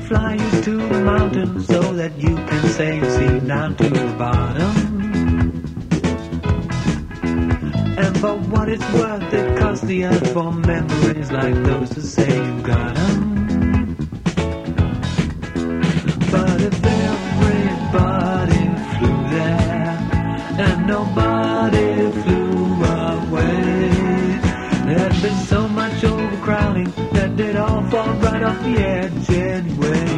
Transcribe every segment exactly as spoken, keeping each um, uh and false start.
fly you to the mountain so that you can sail sea down to the bottom. And for what it's worth, it costs the earth for memories like those to say you got 'em. But if everybody flew there and nobody flew away, there'd be so much overcrowding that they'd all fall right off the edge anyway.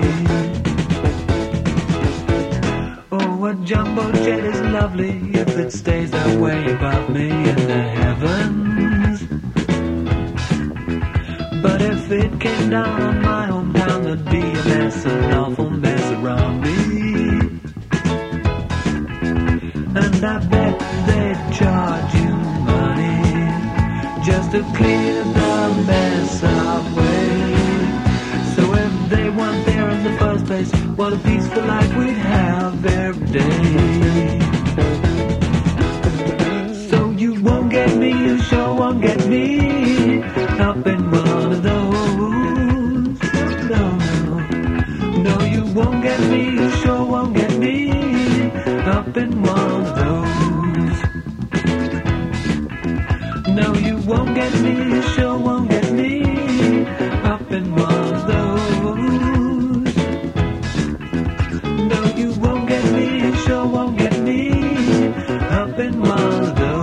Oh, a jumbo jet is lovely if it stays that way above me in the heavens. But if it came down on my hometown, there'd be a mess, an awful mess around me. And I bet they'd charge you money just to clear the mess away. So if they weren't there in the first place, what a peaceful life we'd have every day. So you won't get me, you sure won't get me up in one of those. No, no, no, you won't get me, you sure won't get me up in one of those. No, you won't get me, you sure won't get me up in one of those. No, you won't get me, you sure won't get me up in one of those.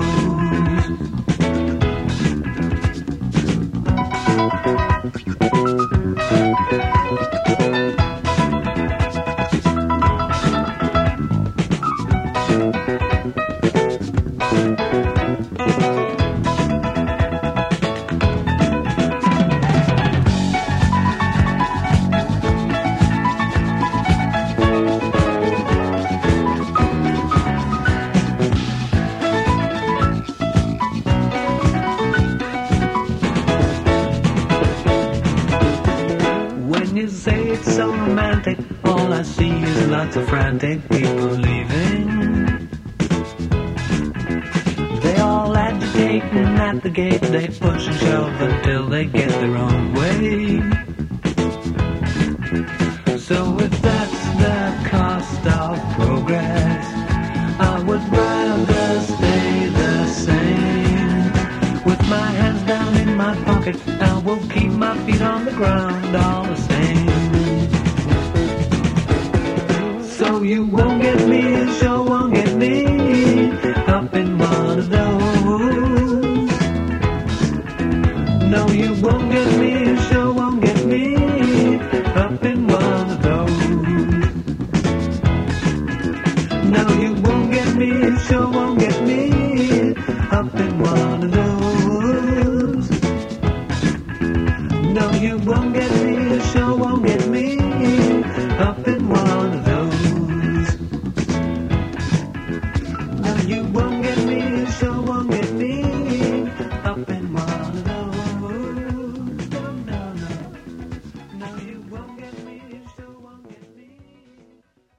You say it's so romantic, all I see is lots of frantic people leaving. They all agitating at the gate, they push and shove until they get their own way. So if that's the cost of progress, I would rather stay the same. With my hands down in my pocket, I will keep my feet on the ground all the same. So you won't get me, you sure won't get me up in one of those. No, you won't get me, you sure won't get me up in one of those. No, you won't get me, you sure won't get me up in one of those. No, you won't get me, you sure won't get me up in one of those. No, you won't.